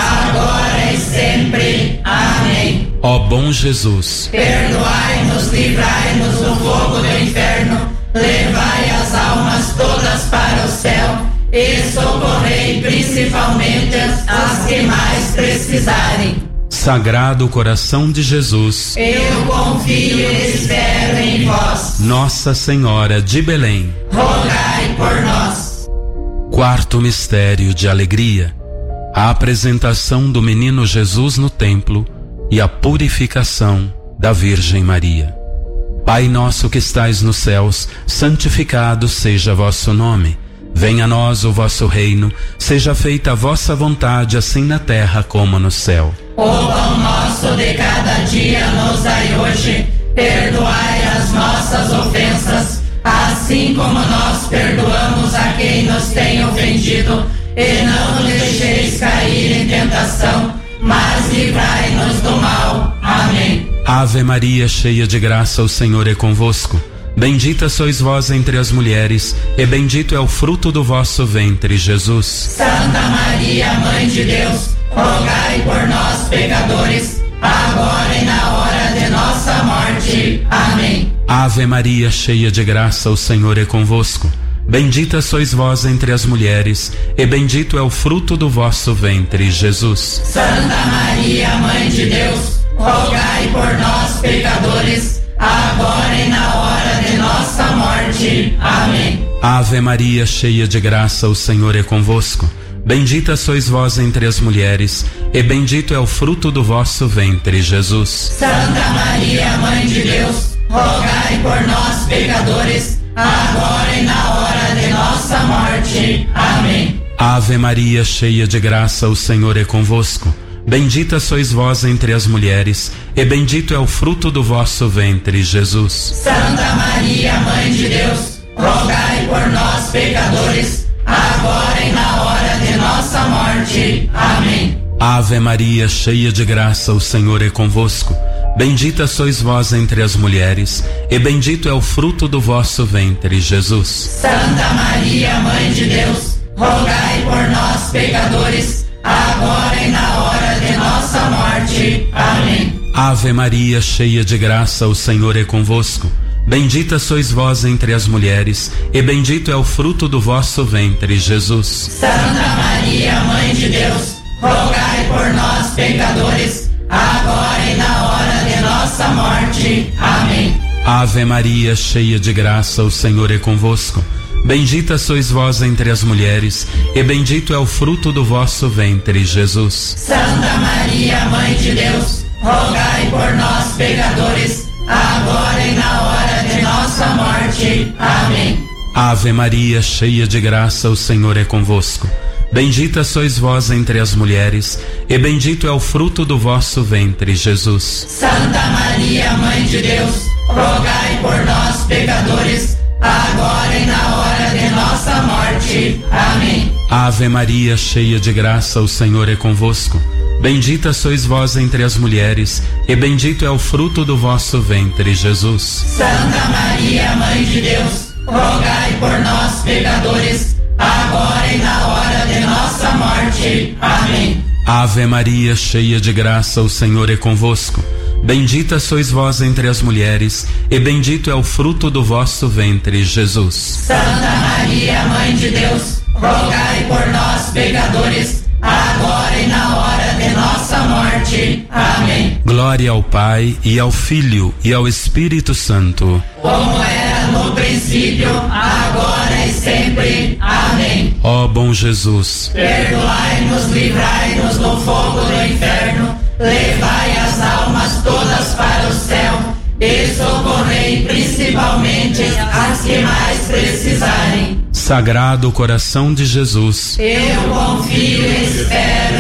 agora e sempre. Amém. Ó bom Jesus, perdoai-nos, livrai-nos do fogo do inferno, levai as almas todas para o céu e socorrei principalmente as que mais precisarem. Sagrado Coração de Jesus, eu confio e espero em vós. Nossa Senhora de Belém, rogai por nós. Quarto mistério de alegria: a apresentação do menino Jesus no templo e a purificação da Virgem Maria. Pai nosso que estais nos céus, santificado seja vosso nome. Venha a nós o vosso reino, seja feita a vossa vontade, assim na terra como no céu. O pão nosso de cada dia nos dai hoje, perdoai as nossas ofensas, assim como nós perdoamos a quem nos tem ofendido, e não nos deixeis cair em tentação, mas livrai-nos do mal. Amém. Ave Maria, cheia de graça, o Senhor é convosco. Bendita sois vós entre as mulheres, e bendito é o fruto do vosso ventre, Jesus. Santa Maria, Mãe de Deus, rogai por nós, pecadores, agora e na hora de nossa morte. Amém. Ave Maria, cheia de graça, o Senhor é convosco. Bendita sois vós entre as mulheres, e bendito é o fruto do vosso ventre, Jesus. Santa Maria, Mãe de Deus, rogai por nós, pecadores, agora e na hora de nossa morte. Amém. Ave Maria, cheia de graça, o Senhor é convosco. Bendita sois vós entre as mulheres, e bendito é o fruto do vosso ventre, Jesus. Santa Maria, Mãe de Deus, rogai por nós, pecadores, agora e na hora de nossa morte. Amém. Ave Maria, cheia de graça, o Senhor é convosco. Bendita sois vós entre as mulheres, e bendito é o fruto do vosso ventre, Jesus. Santa Maria, Mãe de Deus, rogai por nós, pecadores, agora e na hora de nossa morte. Amém. Ave Maria, cheia de graça, o Senhor é convosco. Bendita sois vós entre as mulheres, e bendito é o fruto do vosso ventre, Jesus. Santa Maria, Mãe de Deus, rogai por nós, pecadores, agora e na hora de nossa morte. Amém. Ave Maria, cheia de graça, o Senhor é convosco. Bendita sois vós entre as mulheres, e bendito é o fruto do vosso ventre, Jesus. Santa Maria, Mãe de Deus, rogai por nós, pecadores, agora e na hora de nossa morte. Amém. Ave Maria, cheia de graça, o Senhor é convosco. Bendita sois vós entre as mulheres, e bendito é o fruto do vosso ventre, Jesus. Santa Maria, Mãe de Deus, rogai por nós, pecadores, agora e na hora de nossa morte. Amém. Ave Maria, cheia de graça, o Senhor é convosco. Bendita sois vós entre as mulheres, e bendito é o fruto do vosso ventre, Jesus. Santa Maria, Mãe de Deus, rogai por nós, pecadores, agora e na hora de nossa morte. Amém. Ave Maria, cheia de graça, o Senhor é convosco. Bendita sois vós entre as mulheres, e bendito é o fruto do vosso ventre, Jesus. Santa Maria, Mãe de Deus, rogai por nós, pecadores, agora e na hora de nossa morte. Amém. Ave Maria, cheia de graça, o Senhor é convosco. Bendita sois vós entre as mulheres, e bendito é o fruto do vosso ventre, Jesus. Santa Maria, Mãe de Deus, rogai por nós, pecadores, agora e na hora de nossa morte. Amém. Glória ao Pai, e ao Filho, e ao Espírito Santo. Como era no princípio, agora e sempre. Amém. Ó bom Jesus, perdoai-nos, livrai-nos do fogo do inferno, levai as almas todas para o céu e socorrei principalmente as que mais precisarem. Sagrado Coração de Jesus, eu confio e espero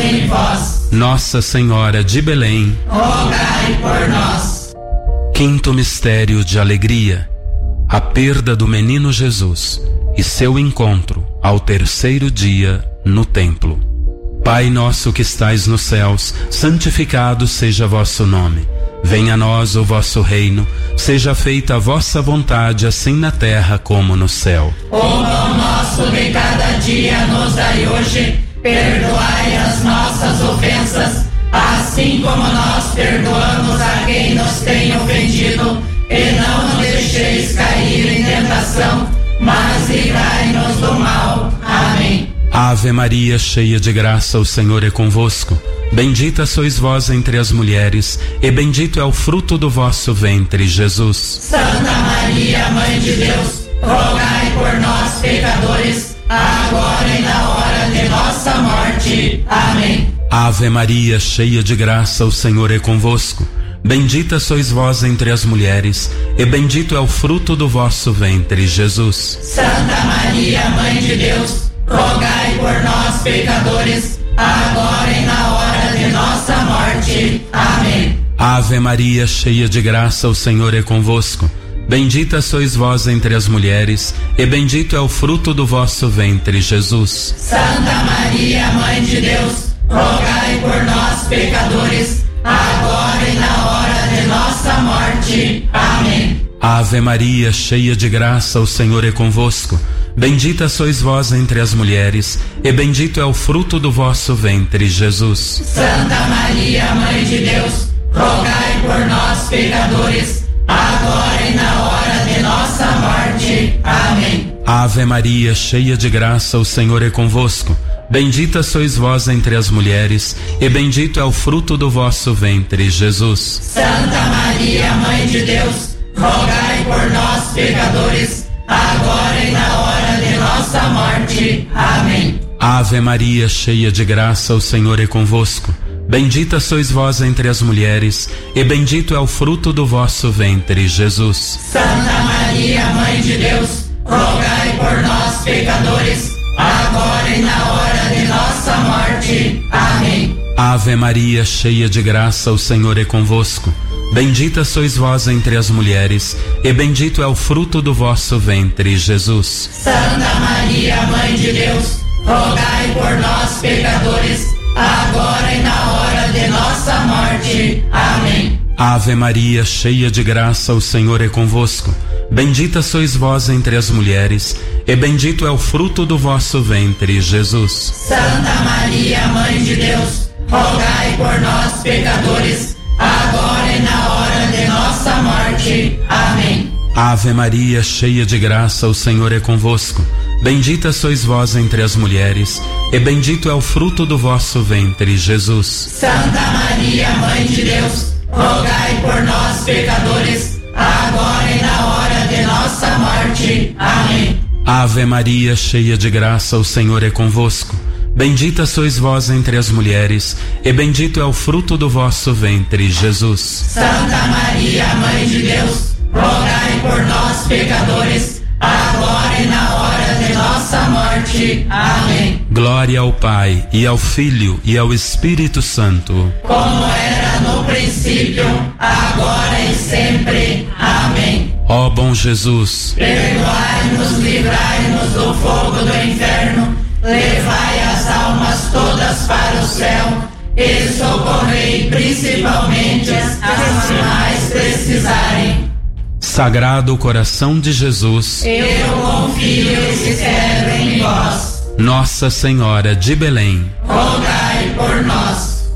em vós. Nossa Senhora de Belém, rogai por nós. Quinto mistério de alegria: a perda do menino Jesus e seu encontro ao terceiro dia no templo. Pai nosso que estais nos céus, santificado seja vosso nome. Venha a nós o vosso reino, seja feita a vossa vontade, assim na terra como no céu. O pão nosso de cada dia nos dai hoje, perdoai as nossas ofensas, assim como nós perdoamos a quem nos tem ofendido, e não nos deixeis cair em tentação, mas livrai-nos do mal. Amém. Ave Maria, cheia de graça, o Senhor é convosco. Bendita sois vós entre as mulheres, e bendito é o fruto do vosso ventre, Jesus. Santa Maria, Mãe de Deus, rogai por nós, pecadores, agora e na hora de nossa morte. Amém. Ave Maria, cheia de graça, o Senhor é convosco. Bendita sois vós entre as mulheres, e bendito é o fruto do vosso ventre, Jesus. Santa Maria, Mãe de Deus, rogai por nós, pecadores, agora e na hora de nossa morte. Amém. Ave Maria, cheia de graça, o Senhor é convosco. Bendita sois vós entre as mulheres, e bendito é o fruto do vosso ventre, Jesus. Santa Maria, Mãe de Deus, rogai por nós, pecadores, agora e na hora de nossa morte. Amém. Ave Maria, cheia de graça, o Senhor é convosco. Bendita sois vós entre as mulheres, e bendito é o fruto do vosso ventre, Jesus. Santa Maria, Mãe de Deus, rogai por nós, pecadores, agora e na hora de nossa morte. Amém. Ave Maria, cheia de graça, o Senhor é convosco. Bendita sois vós entre as mulheres, e bendito é o fruto do vosso ventre, Jesus. Santa Maria, Mãe de Deus, rogai por nós, pecadores, agora e na hora de nossa morte. Amém. Ave Maria, cheia de graça, o Senhor é convosco. Bendita sois vós entre as mulheres, e bendito é o fruto do vosso ventre, Jesus. Santa Maria, Mãe de Deus, rogai por nós, pecadores, agora e na hora de nossa morte. Amém. Ave Maria, cheia de graça, o Senhor é convosco. Bendita sois vós entre as mulheres, e bendito é o fruto do vosso ventre, Jesus. Santa Maria, Mãe de Deus, rogai por nós, pecadores, agora e na hora de nossa morte. Amém. Ave Maria, cheia de graça, o Senhor é convosco. Bendita sois vós entre as mulheres, e bendito é o fruto do vosso ventre, Jesus. Santa Maria, Mãe de Deus, rogai por nós, pecadores, agora e na hora de nossa morte. Amém. Ave Maria, cheia de graça, o Senhor é convosco. Bendita sois vós entre as mulheres, e bendito é o fruto do vosso ventre, Jesus. Santa Maria, Mãe de Deus, rogai por nós, pecadores, agora e na hora de nossa morte. Amém. Ave Maria, cheia de graça, o Senhor é convosco. Bendita sois vós entre as mulheres, e bendito é o fruto do vosso ventre, Jesus. Santa Maria, Mãe de Deus, rogai por nós, pecadores, agora e na hora de nossa morte. Amém. Glória ao Pai, e ao Filho, e ao Espírito Santo. Como era no princípio, agora e sempre. Amém. Ó bom Jesus, perdoai-nos, livrai-nos do fogo do inferno, levai as almas todas para o céu, e socorrei principalmente as que mais precisarem. Sagrado Coração de Jesus, eu confio e espero em vós. Nossa Senhora de Belém, rogai por nós.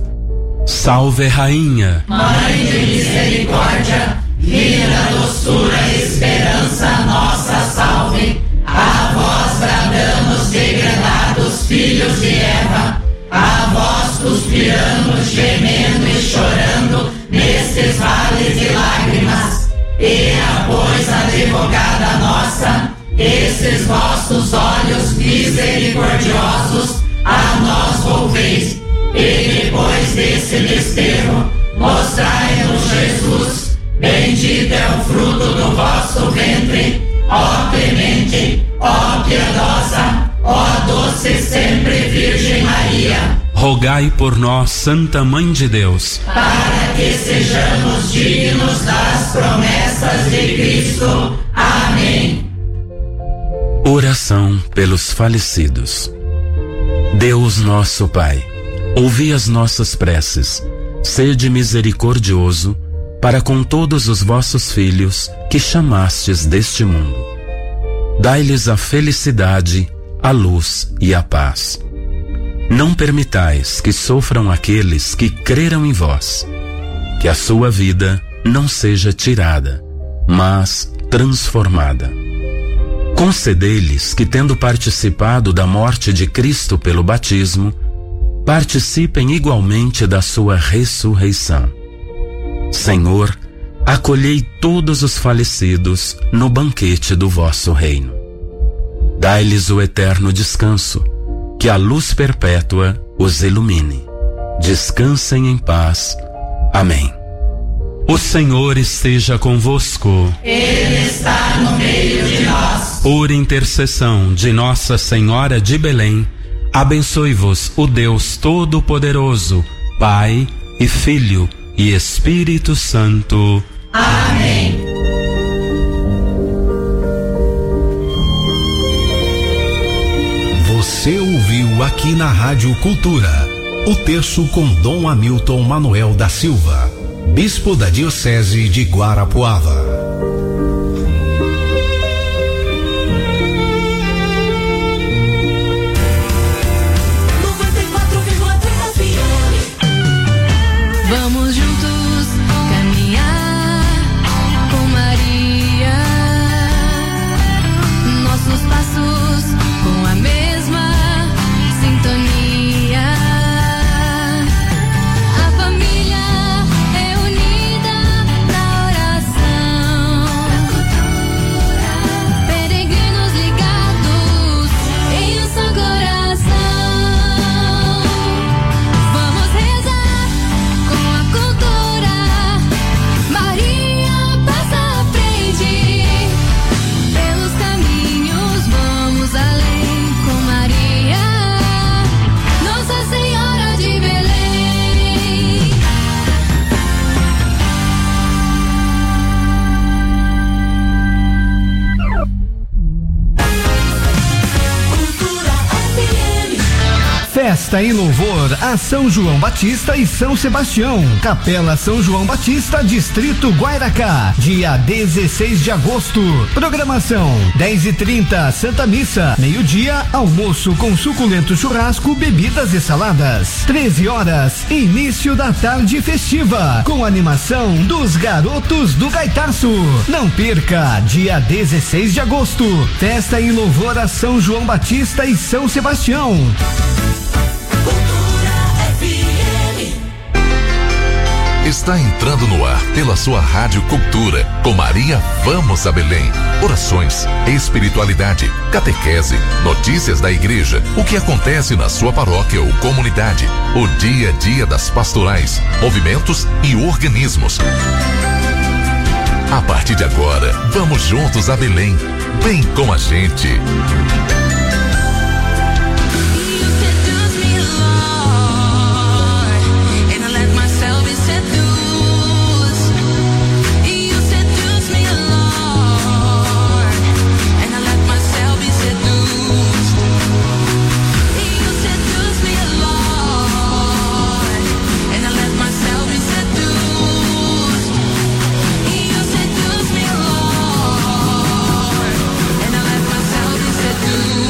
Salve Rainha, Mãe de misericórdia, vida, doçura e esperança nossa, salve. A vós bradamos, degredados filhos de Eva, a vós suspiramos, gemendo e chorando nestes vales de lágrimas. E a pois, advogada nossa, esses vossos olhos misericordiosos a nós volveis, e depois desse desterro mostrai-nos Jesus. Bendito é o fruto do vosso ventre, ó clemente, ó piedosa, ó doce sempre Virgem Maria. rogai por nós, Santa Mãe de Deus, para que sejamos dignos das promessas de Cristo. Amém. Oração pelos falecidos. Deus nosso Pai, ouvi as nossas preces, sede misericordioso para com todos os vossos filhos que chamastes deste mundo. Dai-lhes a felicidade, a luz e a paz. Não permitais que sofram aqueles que creram em vós, que a sua vida não seja tirada, mas transformada. Concedei-lhes que, tendo participado da morte de Cristo pelo batismo, participem igualmente da sua ressurreição. Senhor, acolhei todos os falecidos no banquete do vosso reino. Dai-lhes o eterno descanso, que a luz perpétua os ilumine. Descansem em paz. Amém. O Senhor esteja convosco. Ele está no meio de nós. Por intercessão de Nossa Senhora de Belém, abençoe-vos o Deus Todo-Poderoso, Pai e Filho e Espírito Santo. Amém. Você ouviu aqui na Rádio Cultura o terço com Dom Hamilton Manuel da Silva, Bispo da Diocese de Guarapuava. Vamos juntos caminhar com Maria, nossos passos com a mesma sintonia. A família é unida na oração, peregrinos ligados em um só coração. Vamos rezar com a cultura. Maria passa à frente, pelos caminhos vamos além com Maria, Nossa Senhora de Belém. Cultura F M. Festa em louvor a São João Batista e São Sebastião. Capela São João Batista, Distrito Guairacá, dia dezesseis de agosto. Programação: dez e trinta, Santa Missa. Meio-dia, almoço com suculento churrasco, bebidas e saladas. treze horas, início da tarde festiva, com animação dos Garotos do Gaitaço. Não perca, dia dezesseis de agosto. Festa em louvor a São João Batista e São Sebastião. Está entrando no ar pela sua Rádio Cultura, com Maria Vamos a Belém. Orações, espiritualidade, catequese, notícias da igreja, o que acontece na sua paróquia ou comunidade, o dia a dia das pastorais, movimentos e organismos. A partir de agora, vamos juntos a Belém. Vem com a gente. And I let myself be seduced.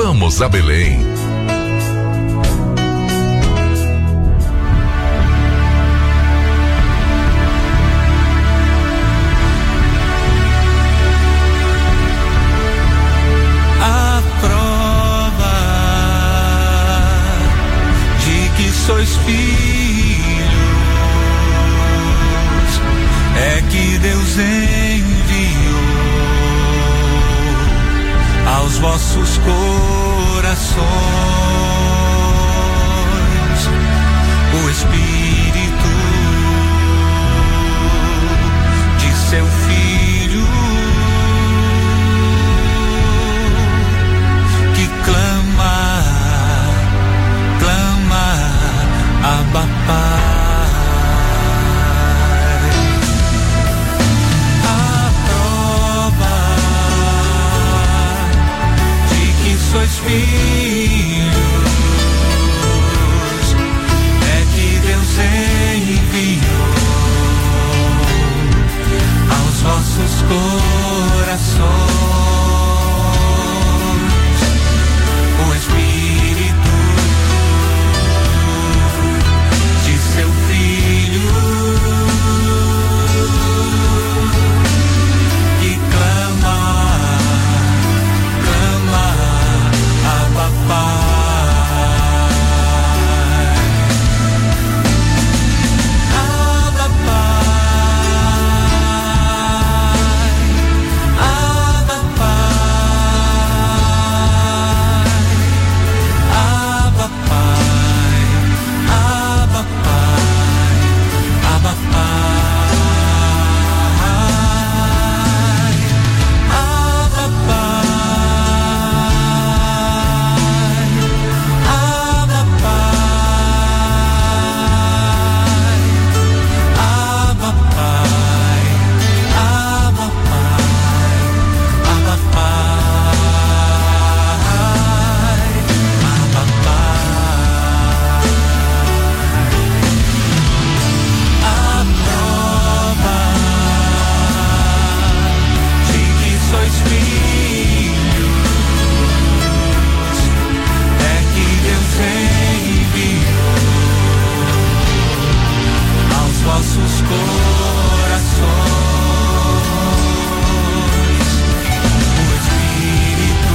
Vamos a Belém. A prova de que sois filhos é que Deus enviou aos vossos corações o Espírito de seu Filho, que clama, clama, Abba Pai. Sois filhos, é que Deus enviou aos vossos corações o Espírito de seu Filho, que clama, Pai. Abba Pai, Abba Pai, Abba Pai, Abba Pai, Abba Pai, Abba Pai. Vossos corações o Espírito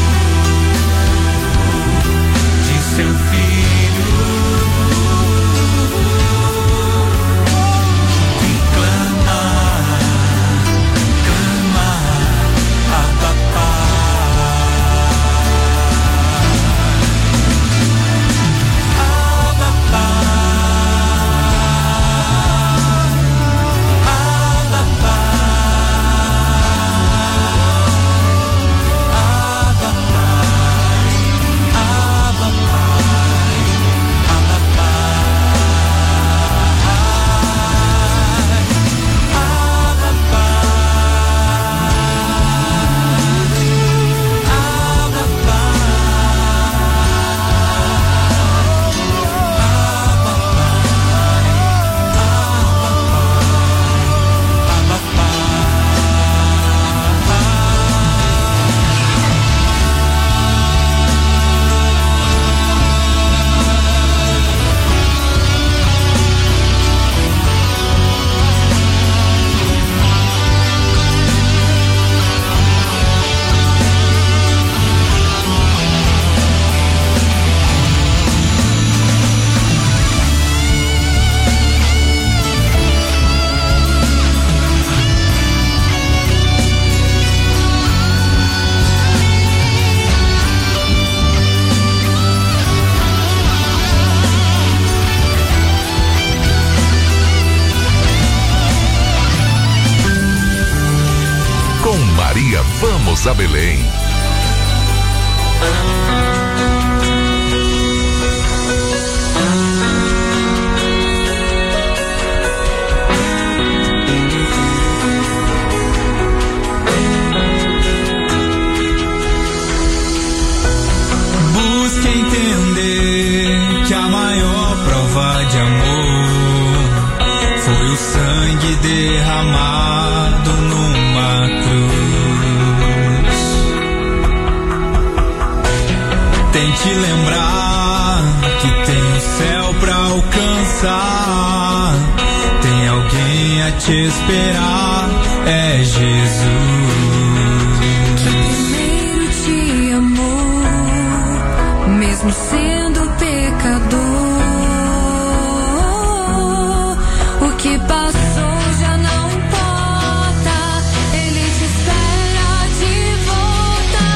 de seu Filho, que clama, clama, Abba Pai, Abba Pai. Maria, vamos a Belém. Busque entender que a maior prova de amor foi o sangue derramado numa cruz. Tente lembrar que tem o céu pra alcançar. Tem alguém a te esperar, é Jesus. Primeiro te amou, mesmo sendo pecador. O que passou já não importa, Ele te espera de volta.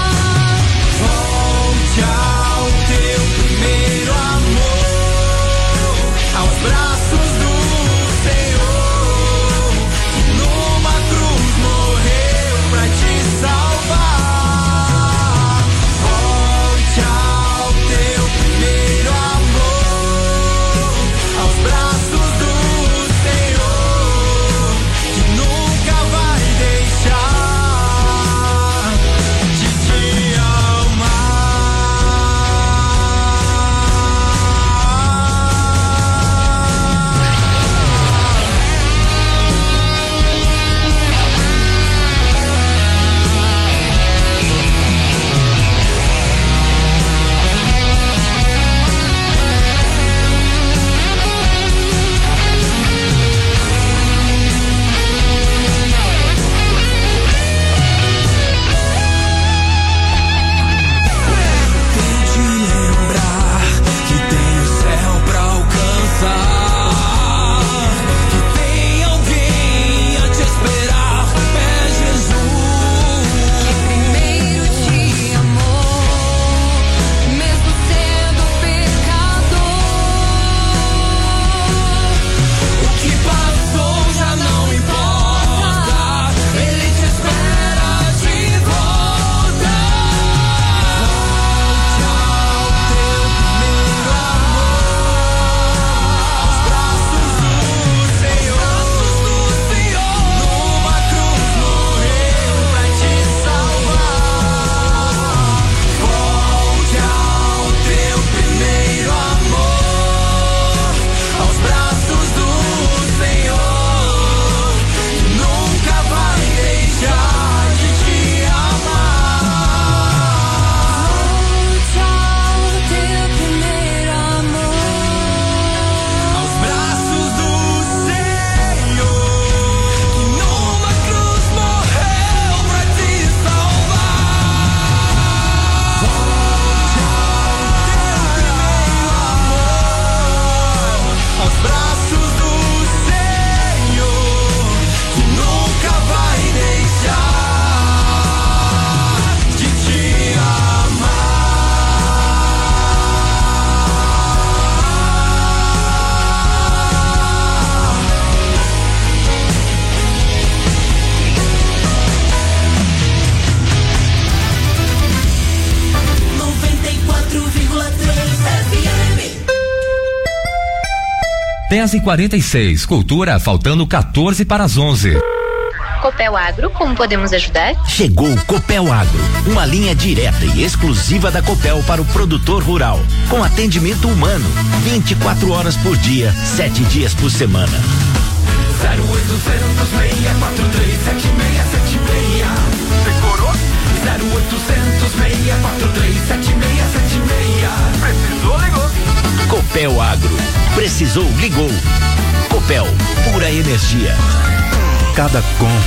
Volte ao teu primeiro amor, aos braços do Senhor, que numa cruz morreu pra te salvar. Volte ao teu primeiro amor, aos braços do Senhor, que nunca vai deixar de te Tente lembrar que tem o céu pra alcançar, que tem alguém a te esperar, é Jesus. Primeiro te amou, mesmo sendo pecador. O que passou já não importa, Ele te espera de volta. Volte ao teu primeiro amor, aos braços do Senhor, numa cruz morreu pra te salvar. Volte ao teu primeiro amor, aos braços do Senhor, que nunca vai deixar de te amar. Volte ao teu primeiro amor, Aos braços do Senhor, que numa cruz morreu pra te salvar. Volte ao teu primeiro amor, aos braços do Senhor, que nunca vai deixar de te noventa e quatro vírgula três F M. dez e quarenta e seis, Cultura, faltando quatorze para as onze. Copel Agro, como podemos ajudar? Chegou o Copel Agro, uma linha direta e exclusiva da Copel para o produtor rural, com atendimento humano, vinte e quatro horas por dia, sete dias por semana. zero oitocentos, seis quatro três, sete seis sete seis. Decorou? zero oitocentos, seis quatro três, sete seis sete seis. Precisou, ligou. Copel Agro, precisou, ligou. Copel, pura energia. Cada compra